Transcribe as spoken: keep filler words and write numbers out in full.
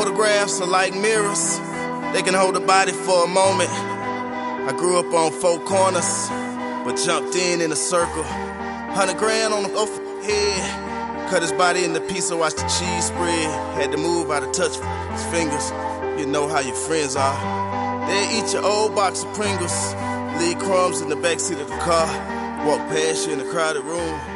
Photographs are like mirrors, they can hold a body for a moment. I grew up on four corners, but jumped in in a circle. Hundred grand on the off head, cut his body into pieces, watch the cheese spread. Had to move out of touch his fingers, you know how your friends are. They eat your old box of Pringles, leave crumbs in the backseat of the car, walk past you in a crowded room.